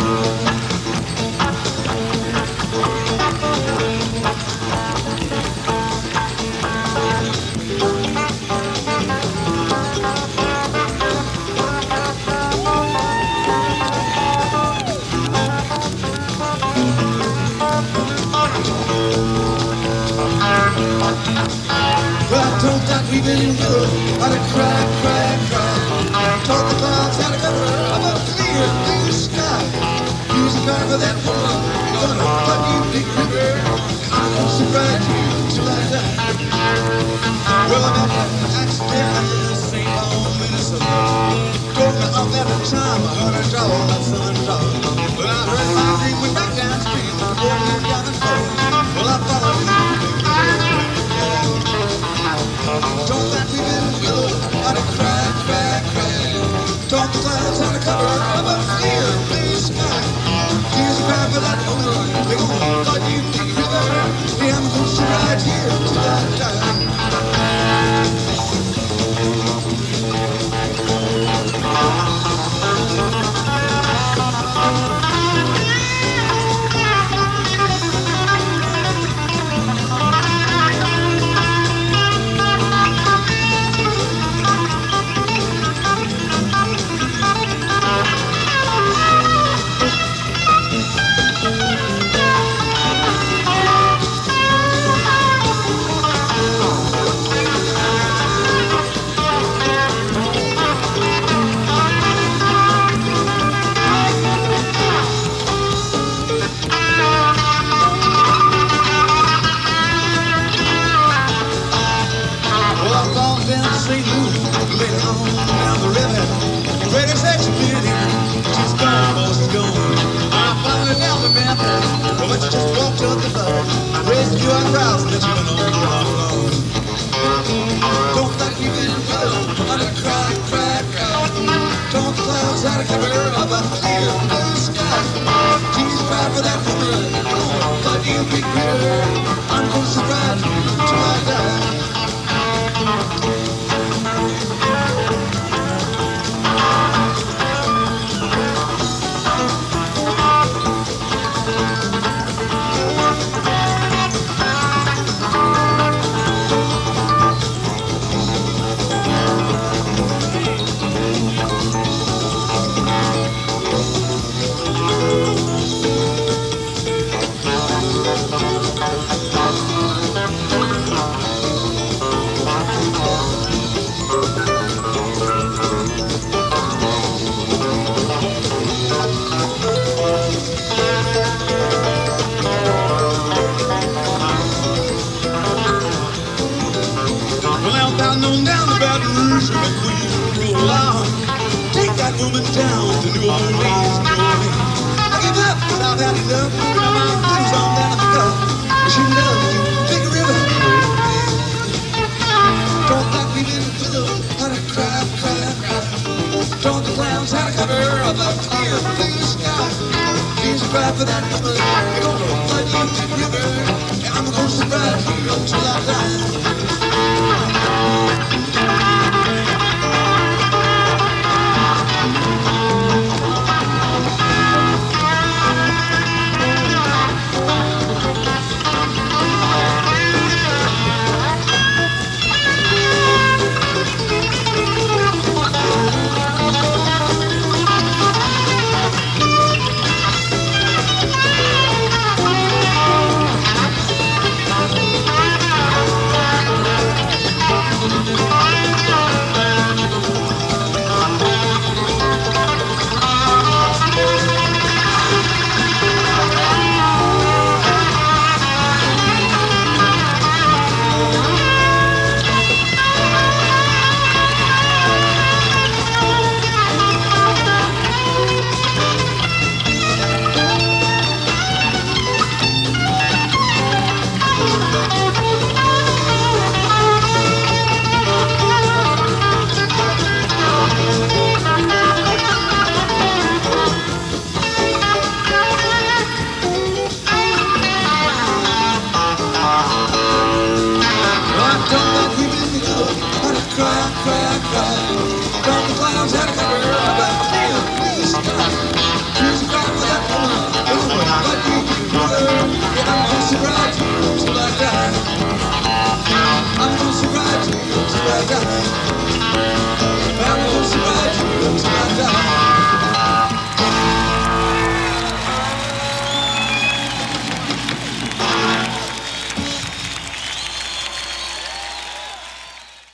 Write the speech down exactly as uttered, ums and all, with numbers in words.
Well, I told that we've been good. How to cry, cry, cry. Taught the clouds how to cover up a clear blue sky. Use a car for that woman. Gonna flood you, big river. I'm gonna surprise you till I die. Well, I met an accident in Saint Paul, Minnesota. Told me off at the time I heard her draw that southern draw. But I heard my dream went back downstream. The boy went down and forth. Well, I followed you. Don't let me in the middle, how to cry, cry, cry. Taught the clouds how to cover up a clear blue sky. Here's a cry for that woman, they're gonna flood you, big river. Yeah, I'm gonna sit right here till I die. But you just walked up the line, raised a few eyebrows, and then you went on your alone. Don't think you've been good, let it cry, cry, cry. Don't the clouds out of cover of a clear blue sky. Jesus cried for that woman, oh, but you big river. I'm gonna surprise you till I die. Woman down to New Orleans, New Orleans. I give up, cause I've had enough. Now my things on down the cup. She loves you, big river. Don't like me in the middle, how to cry, cry, cry. Don't the clowns how to cover up a clear blue sky. Please cry for that woman. You're gonna flood you, big river. And I'm gonna surprise you until I die. Cry, cry, cry. From the clouds had a cover of a clear blue sky.